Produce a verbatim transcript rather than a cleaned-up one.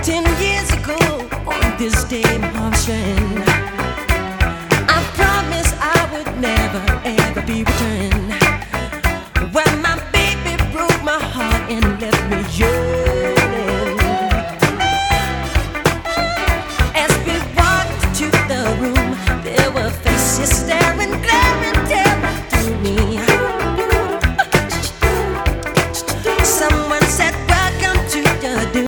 Ten years ago, on this day, my friend,